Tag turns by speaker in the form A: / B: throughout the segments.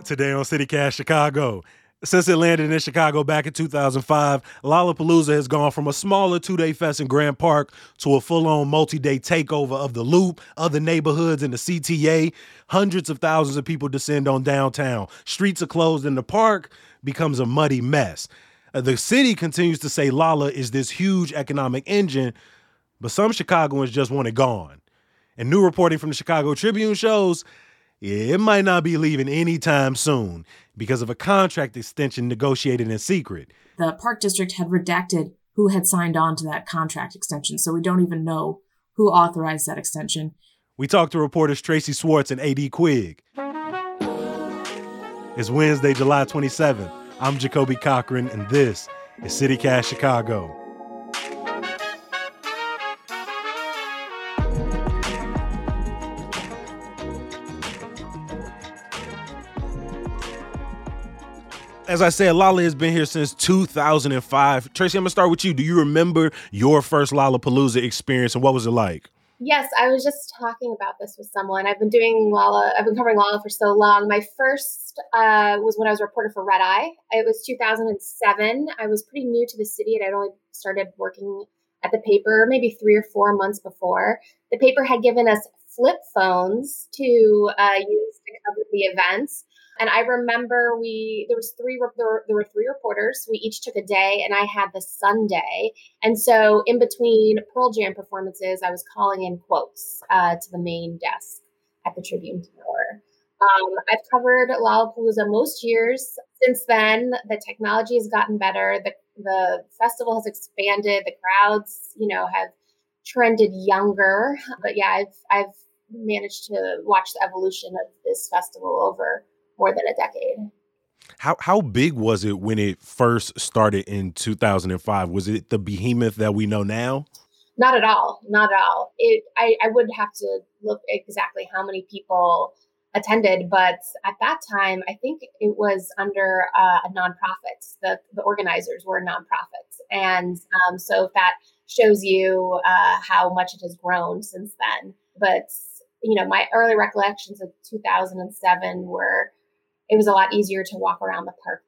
A: Today on CityCast Chicago. Since it landed in Chicago back in 2005, Lollapalooza has gone from a smaller two-day fest in Grant Park to a full-on multi-day takeover of the Loop, other neighborhoods in the CTA. Hundreds of thousands of people descend on downtown. Streets are closed and the park becomes a muddy mess. The city continues to say Lolla is this huge economic engine, but some Chicagoans just want it gone. And new reporting from the Chicago Tribune shows it might not be leaving anytime soon because of a contract extension negotiated in secret.
B: The Park District had redacted who had signed on to that contract extension, so we don't even know who authorized that extension.
A: We talked to reporters Tracy Swartz and A.D. Quigg. It's Wednesday, July 27th. I'm Jacoby Cochran, and this is CityCast Chicago. As I said, Lolla has been here since 2005. Tracy, I'm going to start with you. Do you remember your first Lollapalooza experience, and what was it like?
C: Yes, I was just talking about this with someone. I've been covering Lolla for so long. My first was when I was a reporter for Red Eye. It was 2007. I was pretty new to the city, and I'd only started working at the paper maybe 3 or 4 months before. The paper had given us flip phones to use to cover the events. And I remember there were 3 reporters. We each took a day, and I had the Sunday. And so in between Pearl Jam performances, I was calling in quotes to the main desk at the Tribune Tower. I've covered Lollapalooza most years. Since then, the technology has gotten better. The festival has expanded. The crowds, have trended younger. But yeah, I've managed to watch the evolution of this festival over more than a decade.
A: How big was it when it first started in 2005? Was it the behemoth that we know now?
C: Not at all. Not at all. I would have to look exactly how many people attended, but at that time, I think it was under a nonprofit. The organizers were nonprofits. And so that shows you how much it has grown since then. But, my early recollections of 2007 were it was a lot easier to walk around the park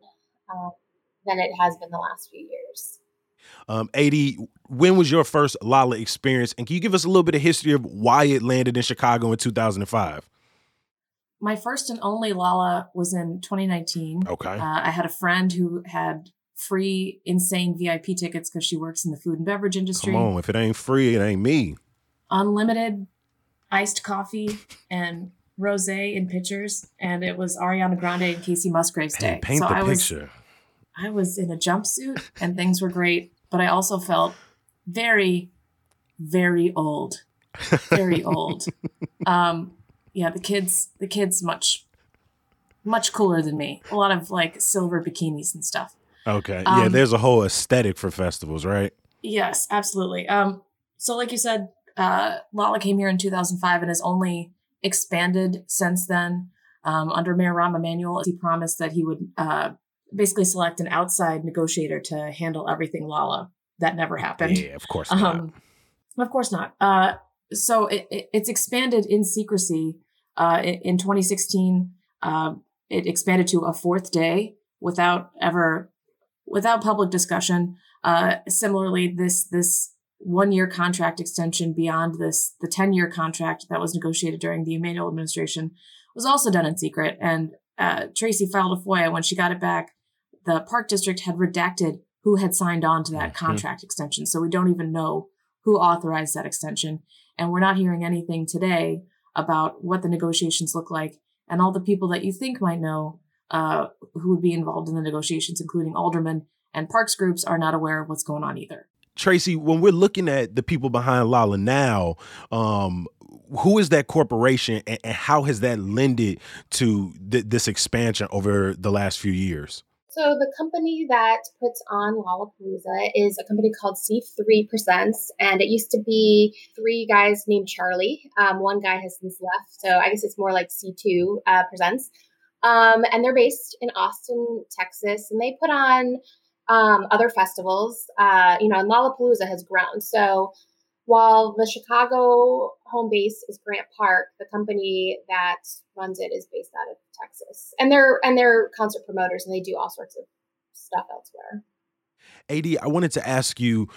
C: than it has been the last few years.
A: A.D., when was your first Lolla experience? And can you give us a little bit of history of why it landed in Chicago in 2005?
B: My first and only Lolla was in 2019.
A: Okay.
B: I had a friend who had free, insane VIP tickets because she works in the food and beverage industry.
A: Come on, if it ain't free, it ain't me.
B: Unlimited iced coffee and rosé in pitchers, and it was Ariana Grande and Casey Musgraves Day.
A: Paint the picture.
B: I was in a jumpsuit and things were great, but I also felt very, very old. Very old. Yeah, the kids much cooler than me. A lot of like silver bikinis and stuff.
A: Okay. Yeah, there's a whole aesthetic for festivals, right?
B: Yes, absolutely. So like you said, Lolla came here in 2005 and has only expanded since then. Under Mayor Rahm Emanuel, he promised that he would basically select an outside negotiator to handle everything Lolla. That never happened.
A: Yeah, of course not.
B: Of course not. So it's expanded in secrecy. In 2016, it expanded to a 4th day without public discussion. Similarly, this 1-year contract extension beyond the 10-year contract that was negotiated during the Emanuel administration was also done in secret. And Tracy filed a FOIA. When she got it back, the Park District had redacted who had signed on to that contract extension. So we don't even know who authorized that extension. And we're not hearing anything today about what the negotiations look like. And all the people that you think might know who would be involved in the negotiations, including aldermen and parks groups, are not aware of what's going on either.
A: Tracy, when we're looking at the people behind Lolla now, who is that corporation and how has that lended to this expansion over the last few years?
C: So the company that puts on Lollapalooza is a company called C3 Presents, and it used to be 3 guys named Charlie. One guy has since left, so I guess it's more like C2 Presents. And they're based in Austin, Texas, and they put on other festivals, and Lollapalooza has grown. So While the Chicago home base is Grant Park, the company that runs it is based out of Texas, and they're concert promoters, and they do all sorts of stuff elsewhere.
A: AD, I wanted to ask you,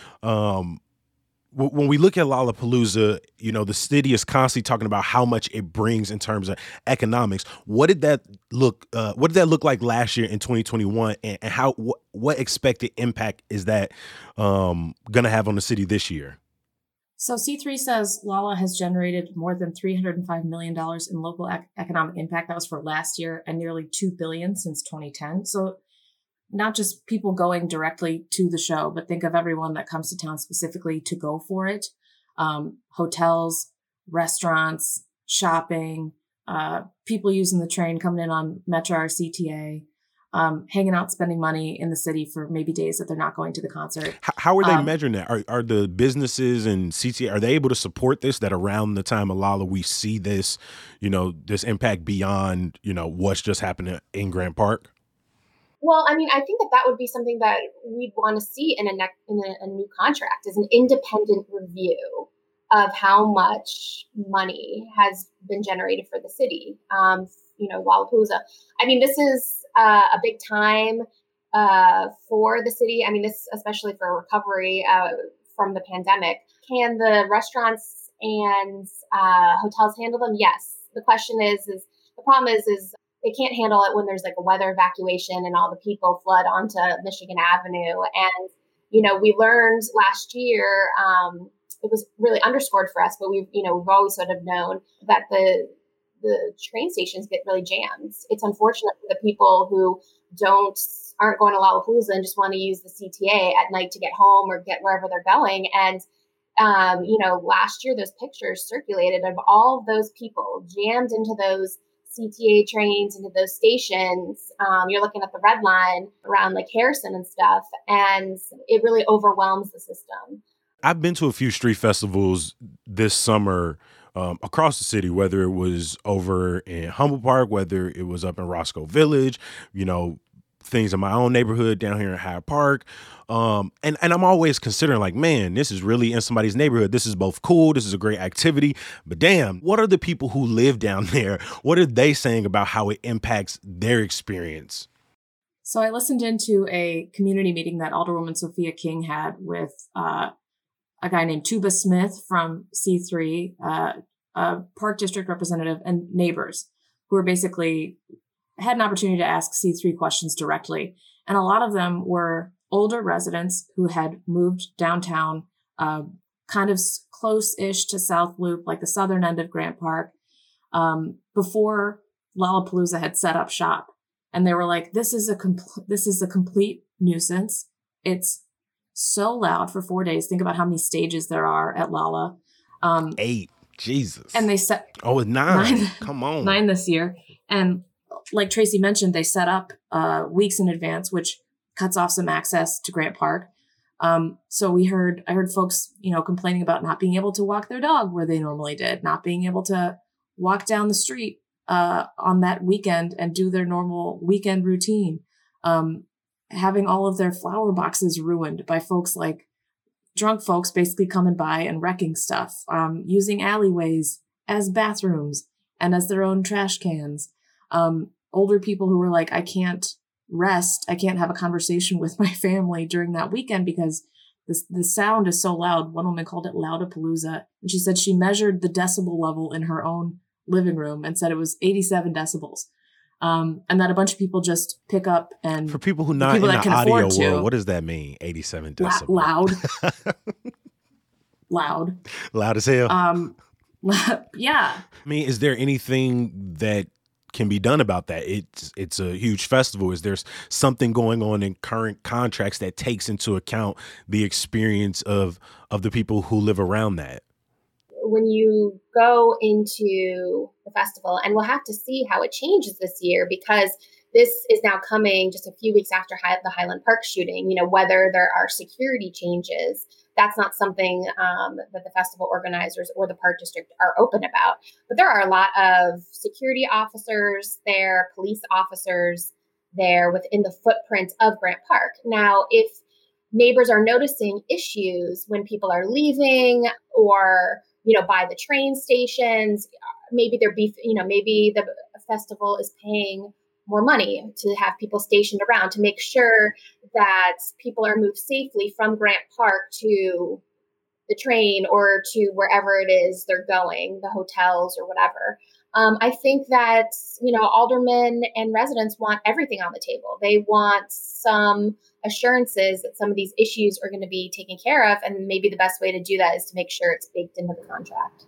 A: when we look at Lollapalooza, the city is constantly talking about how much it brings in terms of economics. What did that look? What did that look like last year in 2021, and how what expected impact is that going to have on the city this year?
B: So C3 says Lala has generated more than $305 million in local economic impact. That was for last year, and nearly $2 billion since 2010. So not just people going directly to the show, but think of everyone that comes to town specifically to go for it. Hotels, restaurants, shopping, people using the train, coming in on Metro or CTA, hanging out, spending money in the city for maybe days that they're not going to the concert.
A: How are they measuring that? Are the businesses and CTA, are they able to support this, that around the time of Lolla, we see this, this impact beyond, what's just happened in Grant Park?
C: Well, I mean, I think that would be something that we'd want to see in a new contract, is an independent review of how much money has been generated for the city. Lollapalooza. I mean, this is a big time for the city. I mean, this especially for recovery from the pandemic. Can the restaurants and hotels handle them? Yes. The question is the problem is they can't handle it when there's like a weather evacuation and all the people flood onto Michigan Avenue. And, we learned last year, it was really underscored for us, but we've always sort of known that the train stations get really jammed. It's unfortunate for the people who aren't going to Lollapalooza and just want to use the CTA at night to get home or get wherever they're going. And, last year, those pictures circulated of all of those people jammed into those CTA trains, into those stations. You're looking at the Red Line around like Harrison and stuff, and it really overwhelms the system.
A: I've been to a few street festivals this summer across the city, whether it was over in Humboldt Park, whether it was up in Roscoe Village, things in my own neighborhood down here in Hyde Park. And I'm always considering like, man, this is really in somebody's neighborhood. This is both cool. This is a great activity. But damn, what are the people who live down there? What are they saying about how it impacts their experience?
B: So I listened into a community meeting that Alderwoman Sophia King had with a guy named Tuba Smith from C3, a Park District representative, and neighbors who were basically had an opportunity to ask C3 questions directly. And a lot of them were older residents who had moved downtown, kind of close-ish to South Loop, like the southern end of Grant Park, before Lollapalooza had set up shop. And they were like, this is a complete nuisance. It's so loud for 4 days. Think about how many stages there are at Lolla.
A: 8. Jesus.
B: And they set...
A: Oh, it's 9. Come on.
B: 9 this year. And like Tracy mentioned, they set up weeks in advance, which cuts off some access to Grant Park. So I heard folks, complaining about not being able to walk their dog where they normally did, not being able to walk down the street on that weekend and do their normal weekend routine, having all of their flower boxes ruined by folks like drunk folks basically coming by and wrecking stuff, using alleyways as bathrooms and as their own trash cans. Older people who were like, I can't rest. I can't have a conversation with my family during that weekend because the sound is so loud. One woman called it Loudapalooza. And she said she measured the decibel level in her own living room and said it was 87 decibels. And that a bunch of people just pick up and...
A: For people who not in the audio world, what does that mean? 87 decibels?
B: Loud. Loud.
A: Loud as hell?
B: Yeah.
A: I mean, is there anything that can be done about that? It's a huge festival. Is there something going on in current contracts that takes into account the experience of the people who live around that?
C: When you go into the festival, and we'll have to see how it changes this year because this is now coming just a few weeks after the Highland Park shooting, whether there are security changes. That's not something that the festival organizers or the Park District are open about. But there are a lot of security officers there, police officers there within the footprint of Grant Park. Now, if neighbors are noticing issues when people are leaving or, by the train stations. Maybe they're maybe the festival is paying more money to have people stationed around to make sure that people are moved safely from Grant Park to the train or to wherever it is they're going, the hotels or whatever. I think that, aldermen and residents want everything on the table. They want some assurances that some of these issues are going to be taken care of. And maybe the best way to do that is to make sure it's baked into the contract.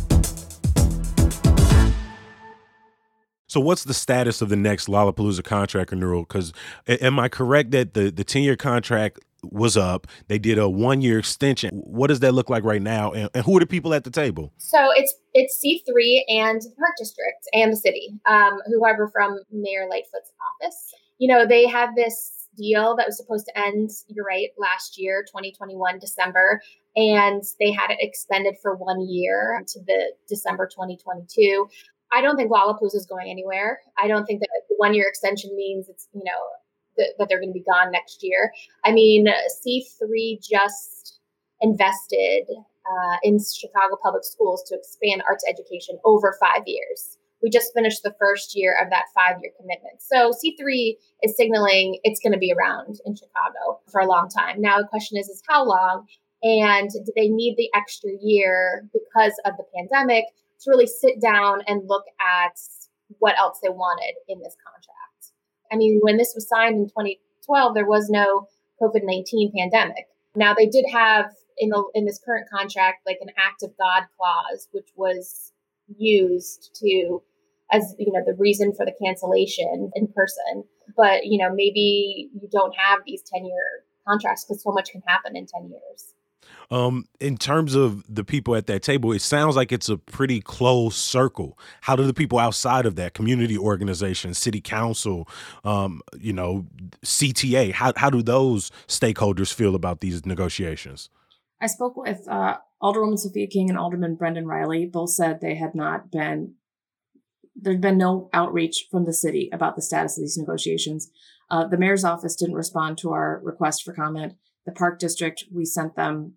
A: So what's the status of the next Lollapalooza contract renewal? Because am I correct that the 10-year contract was up? They did a 1-year extension. What does that look like right now? And who are the people at the table?
C: So it's C3 and the Park District and the city, whoever from Mayor Lightfoot's office. They have this deal that was supposed to end, you're right, last year, 2021, December. And they had it extended for 1 year to the December 2022. I don't think Lollapalooza is going anywhere. I don't think that the 1-year extension means it's, that they're going to be gone next year. I mean, C3 just invested in Chicago Public Schools to expand arts education over 5 years. We just finished the first year of that 5-year commitment. So C3 is signaling it's going to be around in Chicago for a long time. Now, the question is how long? And do they need the extra year because of the pandemic to really sit down and look at what else they wanted in this contract? I mean, when this was signed in 2012, there was no COVID-19 pandemic. Now, they did have in this current contract, like an act of God clause, which was used as the reason for the cancellation in person. But, maybe you don't have these 10-year contracts because so much can happen in 10 years.
A: In terms of the people at that table, it sounds like it's a pretty close circle. How do the people outside of that, community organizations, city council, CTA, how do those stakeholders feel about these negotiations?
B: I spoke with Alderwoman Sophia King and Alderman Brendan Riley. Both said there'd been no outreach from the city about the status of these negotiations. The mayor's office didn't respond to our request for comment. The Park District, we sent them,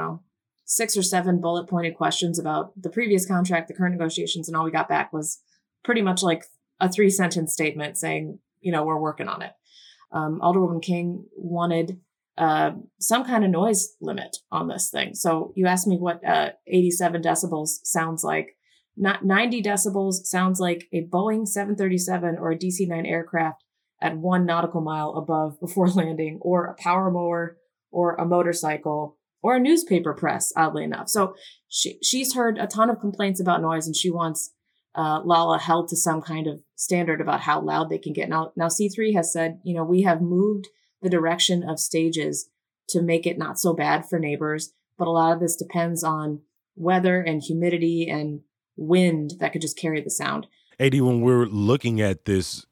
B: 6 or 7 bullet pointed questions about the previous contract, the current negotiations, and all we got back was pretty much like a 3-sentence statement saying, we're working on it. Alderwoman King wanted some kind of noise limit on this thing. So you asked me what 87 decibels sounds like. Not 90 decibels sounds like a Boeing 737 or a DC-9 aircraft at 1 nautical mile above before landing, or a power mower, or a motorcycle, or a newspaper press, oddly enough. So she's heard a ton of complaints about noise, and she wants Lolla held to some kind of standard about how loud they can get. Now C3 has said, we have moved the direction of stages to make it not so bad for neighbors, but a lot of this depends on weather and humidity and wind that could just carry the sound.
A: AD, when we're looking at this,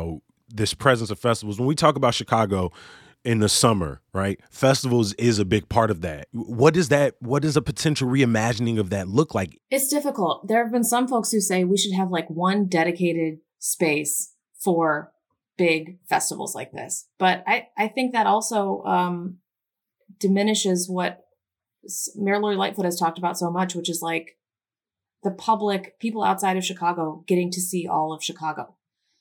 A: this presence of festivals, when we talk about Chicago in the summer, right? Festivals is a big part of that. What does a potential reimagining of that look like?
B: It's difficult. There have been some folks who say we should have like one dedicated space for big festivals like this. But I think that also diminishes what Mayor Lori Lightfoot has talked about so much, which is like the public, people outside of Chicago getting to see all of Chicago.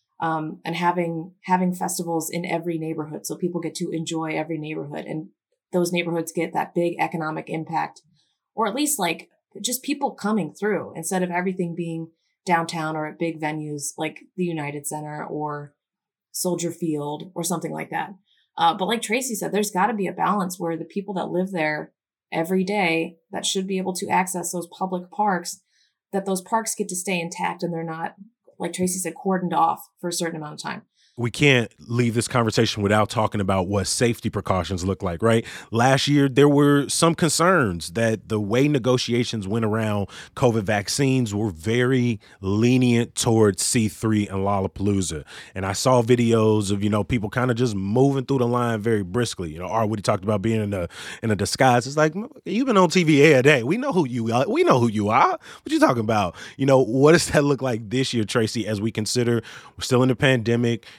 B: And having festivals in every neighborhood, so people get to enjoy every neighborhood, and those neighborhoods get that big economic impact, or at least like just people coming through instead of everything being downtown or at big venues like the United Center or Soldier Field or something like that. But like Tracy said, there's got to be a balance where the people that live there every day that should be able to access those public parks, that those parks get to stay intact and they're not, like Tracy said, cordoned off for a certain amount of time.
A: We can't leave this conversation without talking about what safety precautions look like, right? Last year, there were some concerns that the way negotiations went around COVID vaccines were very lenient towards C3 and Lollapalooza. And I saw videos of, people kind of just moving through the line very briskly. Arwoody talked about being in a disguise. It's like, you've been on TV every day. We know who you are. We know who you are. What you talking about? What does that look like this year, Tracy, as we consider we're still in the pandemic?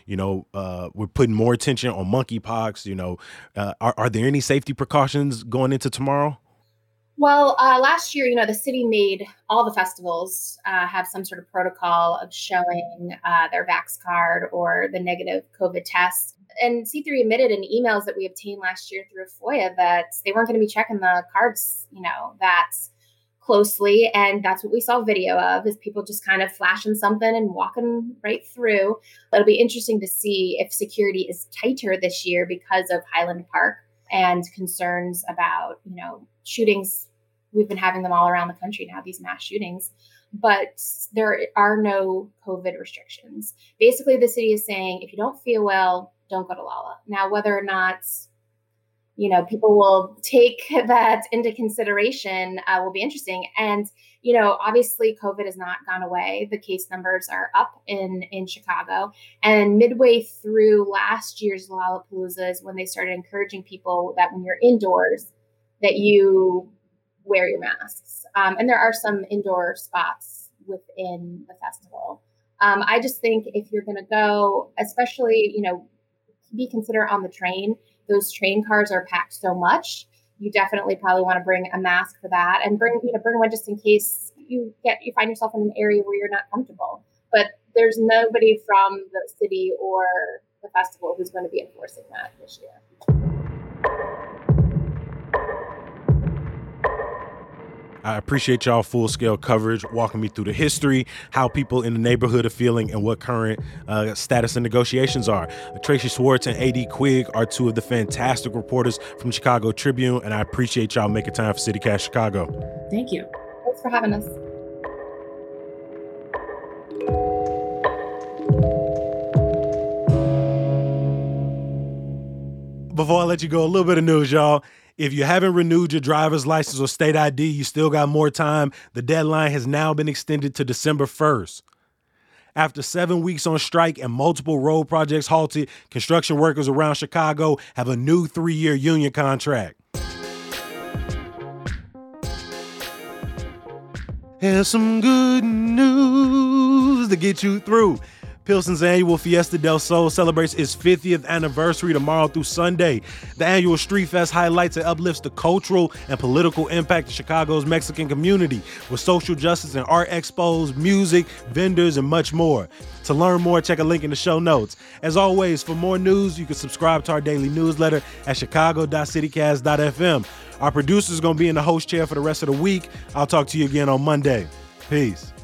A: we're putting more attention on monkeypox. Are there any safety precautions going into tomorrow?
C: Well, last year, the city made all the festivals have some sort of protocol of showing their Vax card or the negative COVID test. And C3 admitted in emails that we obtained last year through FOIA that they weren't going to be checking the cards, that closely. And that's what we saw video of, is people just kind of flashing something and walking right through. It'll be interesting to see if security is tighter this year because of Highland Park and concerns about, shootings. We've been having them all around the country now, these mass shootings, but there are no COVID restrictions. Basically, the city is saying, if you don't feel well, don't go to Lolla. Now, whether or not, people will take that into consideration will be interesting. And, obviously COVID has not gone away. The case numbers are up in Chicago. And midway through last year's Lollapalooza is when they started encouraging people that when you're indoors, that you wear your masks. And there are some indoor spots within the festival. I just think if you're going to go, especially, be considerate on the train. Those train cars are packed so much. You definitely probably want to bring a mask for that, and bring one just in case you find yourself in an area where you're not comfortable. But there's nobody from the city or the festival who's going to be enforcing that this year.
A: I appreciate y'all full-scale coverage, walking me through the history, how people in the neighborhood are feeling, and what current status and negotiations are. Tracy Schwartz and A.D. Quigg are two of the fantastic reporters from Chicago Tribune, and I appreciate y'all making time for CityCast Chicago.
B: Thank you.
C: Thanks for having us.
A: Before I let you go, a little bit of news, y'all. If you haven't renewed your driver's license or state ID, you still got more time. The deadline has now been extended to December 1st. After 7 weeks on strike and multiple road projects halted, construction workers around Chicago have a new 3-year union contract. Here's some good news to get you through. Pilsen's annual Fiesta del Sol celebrates its 50th anniversary tomorrow through Sunday. The annual Street Fest highlights and uplifts the cultural and political impact of Chicago's Mexican community with social justice and art expos, music, vendors, and much more. To learn more, check a link in the show notes. As always, for more news, you can subscribe to our daily newsletter at chicago.citycast.fm. Our producer is going to be in the host chair for the rest of the week. I'll talk to you again on Monday. Peace.